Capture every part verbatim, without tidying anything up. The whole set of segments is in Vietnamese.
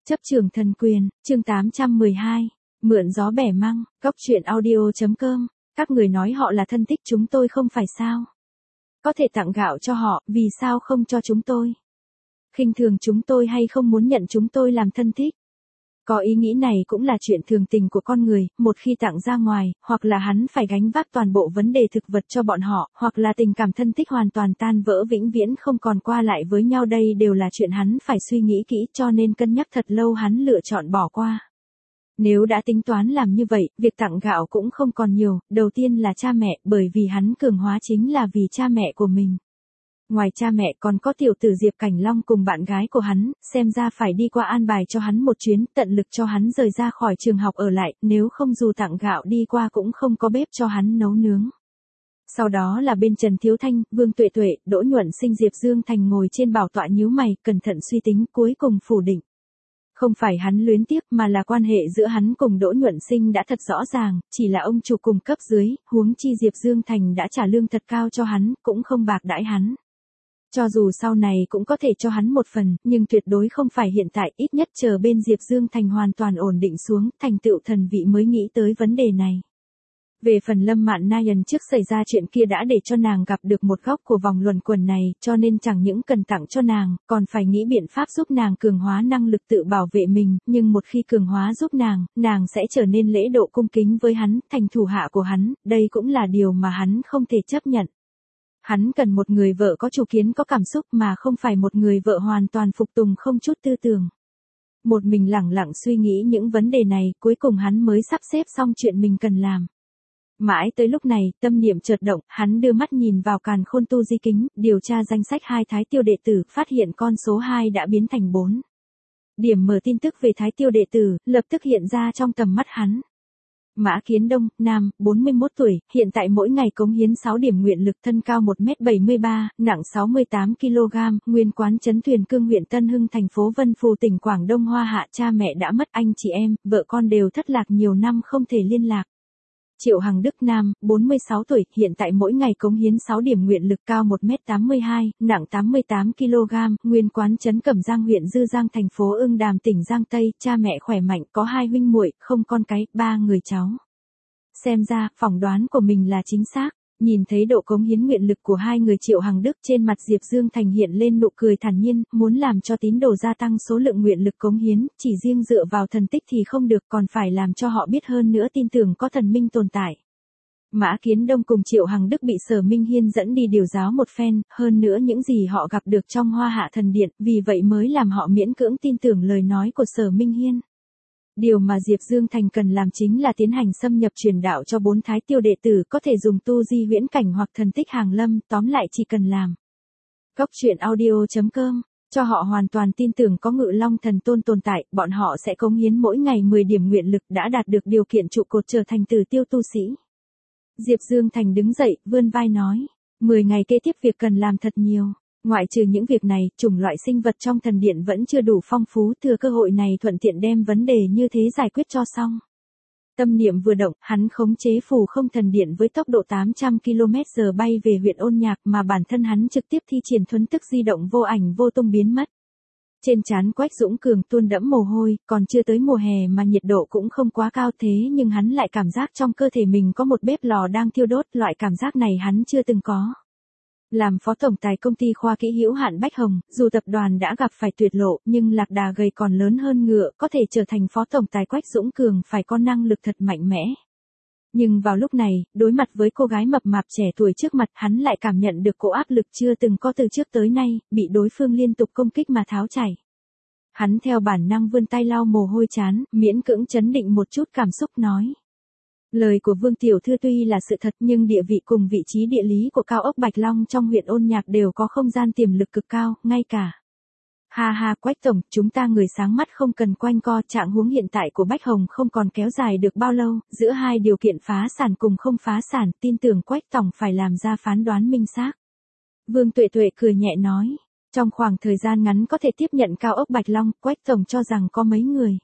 Chấp trường thần quyền, chương tám trăm mười hai. Mượn gió bẻ măng, góc truyện audio.com. Các người nói họ là thân thích chúng tôi không phải sao? Có thể tặng gạo cho họ, vì sao không cho chúng tôi? Khinh thường chúng tôi hay không muốn nhận chúng tôi làm thân thích? Có ý nghĩ này cũng là chuyện thường tình của con người, một khi tặng ra ngoài, hoặc là hắn phải gánh vác toàn bộ vấn đề thực vật cho bọn họ, hoặc là tình cảm thân thích hoàn toàn tan vỡ vĩnh viễn không còn qua lại với nhau, đây đều là chuyện hắn phải suy nghĩ kỹ, cho nên cân nhắc thật lâu hắn lựa chọn bỏ qua. Nếu đã tính toán làm như vậy, việc tặng gạo cũng không còn nhiều, đầu tiên là cha mẹ, bởi vì hắn cường hóa chính là vì cha mẹ của mình. Ngoài cha mẹ còn có tiểu tử Diệp Cảnh Long cùng bạn gái của hắn, xem ra phải đi qua an bài cho hắn một chuyến, tận lực cho hắn rời ra khỏi trường học ở lại, nếu không dù tặng gạo đi qua cũng không có bếp cho hắn nấu nướng. Sau đó là bên Trần Thiếu Thanh, Vương Tuệ Tuệ, Đỗ Nhuận Sinh, Diệp Dương Thành ngồi trên bảo tọa nhíu mày, cẩn thận suy tính, cuối cùng phủ định. Không phải hắn luyến tiếc mà là quan hệ giữa hắn cùng Đỗ Nhuận Sinh đã thật rõ ràng, chỉ là ông chủ cùng cấp dưới, huống chi Diệp Dương Thành đã trả lương thật cao cho hắn, cũng không bạc đãi hắn. Cho dù sau này cũng có thể cho hắn một phần, nhưng tuyệt đối không phải hiện tại, ít nhất chờ bên Diệp Dương Thành hoàn toàn ổn định xuống, thành tựu thần vị mới nghĩ tới vấn đề này. Về phần Lâm Mạn Nayan, trước xảy ra chuyện kia đã để cho nàng gặp được một góc của vòng luẩn quẩn này, cho nên chẳng những cần tặng cho nàng, còn phải nghĩ biện pháp giúp nàng cường hóa năng lực tự bảo vệ mình, nhưng một khi cường hóa giúp nàng, nàng sẽ trở nên lễ độ cung kính với hắn, thành thủ hạ của hắn, đây cũng là điều mà hắn không thể chấp nhận. Hắn cần một người vợ có chủ kiến, có cảm xúc, mà không phải một người vợ hoàn toàn phục tùng không chút tư tưởng. Một mình lẳng lặng suy nghĩ những vấn đề này, cuối cùng hắn mới sắp xếp xong chuyện mình cần làm. Mãi tới lúc này, tâm niệm chợt động, hắn đưa mắt nhìn vào càn khôn tu di kính, điều tra danh sách hai thái tiêu đệ tử, phát hiện con số hai đã biến thành bốn. Điểm mở tin tức về thái tiêu đệ tử, lập tức hiện ra trong tầm mắt hắn. Mã Kiến Đông, nam, bốn mươi mốt tuổi, hiện tại mỗi ngày cống hiến sáu điểm nguyện lực, thân cao một mét bảy mươi ba, nặng sáu mươi tám ki lô gam, nguyên quán Trấn Thuyền Cương, huyện Tân Hưng, thành phố Vân Phù, tỉnh Quảng Đông Hoa Hạ, cha mẹ đã mất, anh chị em, vợ con đều thất lạc nhiều năm không thể liên lạc. Triệu Hằng Đức, nam, bốn mươi sáu tuổi, hiện tại mỗi ngày cống hiến sáu điểm nguyện lực, cao một mét tám mươi hai, nặng tám mươi tám ki lô gam, nguyên quán Trấn Cẩm Giang, huyện Dư Giang, thành phố Ưng Đàm, tỉnh Giang Tây, cha mẹ khỏe mạnh, có hai huynh muội, không con cái, ba người cháu. Xem ra, phỏng đoán của mình là chính xác. Nhìn thấy độ cống hiến nguyện lực của hai người Triệu Hằng Đức, trên mặt Diệp Dương Thành hiện lên nụ cười thản nhiên, muốn làm cho tín đồ gia tăng số lượng nguyện lực cống hiến, chỉ riêng dựa vào thần tích thì không được, còn phải làm cho họ biết hơn nữa tin tưởng có thần minh tồn tại. Mã Kiến Đông cùng Triệu Hằng Đức bị Sở Minh Hiên dẫn đi điều giáo một phen, hơn nữa những gì họ gặp được trong Hoa Hạ Thần Điện, vì vậy mới làm họ miễn cưỡng tin tưởng lời nói của Sở Minh Hiên. Điều mà Diệp Dương Thành cần làm chính là tiến hành xâm nhập truyền đạo cho bốn thái tiêu đệ tử, có thể dùng tu di huyễn cảnh hoặc thần tích hàng lâm, tóm lại chỉ cần làm. Góc truyện audio.com, cho họ hoàn toàn tin tưởng có Ngự Long Thần Tôn tồn tại, bọn họ sẽ cống hiến mỗi ngày mười điểm nguyện lực, đã đạt được điều kiện trụ cột trở thành tử tiêu tu sĩ. Diệp Dương Thành đứng dậy, vươn vai nói, mười ngày kế tiếp việc cần làm thật nhiều. Ngoại trừ những việc này, chủng loại sinh vật trong thần điện vẫn chưa đủ phong phú, thừa cơ hội này thuận tiện đem vấn đề như thế giải quyết cho xong. Tâm niệm vừa động, hắn khống chế phù không thần điện với tốc độ tám trăm ki lô mét giờ bay về huyện Ôn Nhạc, mà bản thân hắn trực tiếp thi triển thuấn tức di động vô ảnh vô tung biến mất. Trên trán Quách Dũng Cường tuôn đẫm mồ hôi, còn chưa tới mùa hè mà nhiệt độ cũng không quá cao, thế nhưng hắn lại cảm giác trong cơ thể mình có một bếp lò đang thiêu đốt, loại cảm giác này hắn chưa từng có. Làm phó tổng tài công ty khoa kỹ hữu hạn Bách Hồng, dù tập đoàn đã gặp phải tuyệt lộ, nhưng lạc đà gầy còn lớn hơn ngựa, có thể trở thành phó tổng tài Quách Dũng Cường phải có năng lực thật mạnh mẽ. Nhưng vào lúc này, đối mặt với cô gái mập mạp trẻ tuổi trước mặt, hắn lại cảm nhận được cỗ áp lực chưa từng có từ trước tới nay, bị đối phương liên tục công kích mà tháo chảy. Hắn theo bản năng vươn tay lau mồ hôi trán, miễn cưỡng trấn định một chút cảm xúc nói. Lời của Vương Tiểu Thư tuy là sự thật, nhưng địa vị cùng vị trí địa lý của cao ốc Bạch Long trong huyện Ôn Nhạc đều có không gian tiềm lực cực cao, ngay cả. Ha ha, Quách tổng, chúng ta người sáng mắt không cần quanh co, trạng huống hiện tại của Bách Hồng không còn kéo dài được bao lâu, giữa hai điều kiện phá sản cùng không phá sản, tin tưởng Quách tổng phải làm ra phán đoán minh xác. Vương Tuệ Tuệ cười nhẹ nói, trong khoảng thời gian ngắn có thể tiếp nhận cao ốc Bạch Long, Quách tổng cho rằng có mấy người.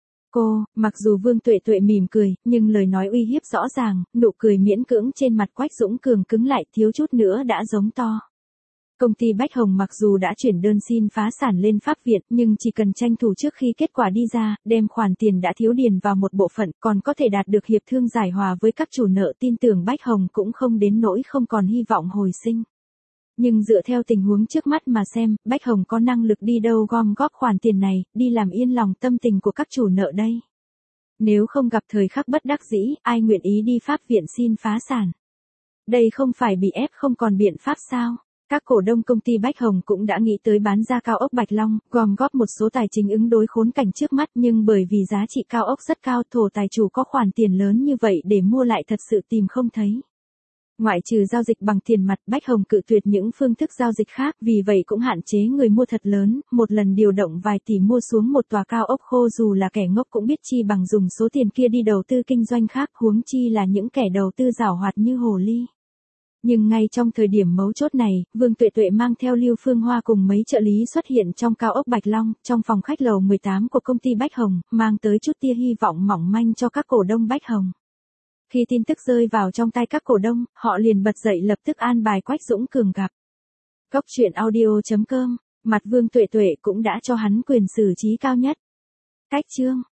Cô, mặc dù Vương Tuệ Tuệ mỉm cười, nhưng lời nói uy hiếp rõ ràng, nụ cười miễn cưỡng trên mặt Quách Dũng Cường cứng lại, thiếu chút nữa đã giống to. Công ty Bách Hồng mặc dù đã chuyển đơn xin phá sản lên pháp viện, nhưng chỉ cần tranh thủ trước khi kết quả đi ra, đem khoản tiền đã thiếu điền vào một bộ phận, còn có thể đạt được hiệp thương giải hòa với các chủ nợ, tin tưởng Bách Hồng cũng không đến nỗi không còn hy vọng hồi sinh. Nhưng dựa theo tình huống trước mắt mà xem, Bách Hồng có năng lực đi đâu gom góp khoản tiền này, đi làm yên lòng tâm tình của các chủ nợ đây. Nếu không gặp thời khắc bất đắc dĩ, ai nguyện ý đi pháp viện xin phá sản? Đây không phải bị ép không còn biện pháp sao? Các cổ đông công ty Bách Hồng cũng đã nghĩ tới bán ra cao ốc Bạch Long, gom góp một số tài chính ứng đối khốn cảnh trước mắt, nhưng bởi vì giá trị cao ốc rất cao, thổ tài chủ có khoản tiền lớn như vậy để mua lại thật sự tìm không thấy. Ngoại trừ giao dịch bằng tiền mặt, Bách Hồng cự tuyệt những phương thức giao dịch khác, vì vậy cũng hạn chế người mua thật lớn, một lần điều động vài tỷ mua xuống một tòa cao ốc khô, dù là kẻ ngốc cũng biết chi bằng dùng số tiền kia đi đầu tư kinh doanh khác, huống chi là những kẻ đầu tư giảo hoạt như hồ ly. Nhưng ngay trong thời điểm mấu chốt này, Vương Tuệ Tuệ mang theo Lưu Phương Hoa cùng mấy trợ lý xuất hiện trong cao ốc Bạch Long, trong phòng khách lầu mười tám của công ty Bách Hồng, mang tới chút tia hy vọng mỏng manh cho các cổ đông Bách Hồng. Khi tin tức rơi vào trong tay các cổ đông, họ liền bật dậy lập tức an bài Quách Dũng Cường gặp. Góc truyện audio chấm com, mặt Vương Tuệ Tuệ cũng đã cho hắn quyền xử trí cao nhất. Cách chương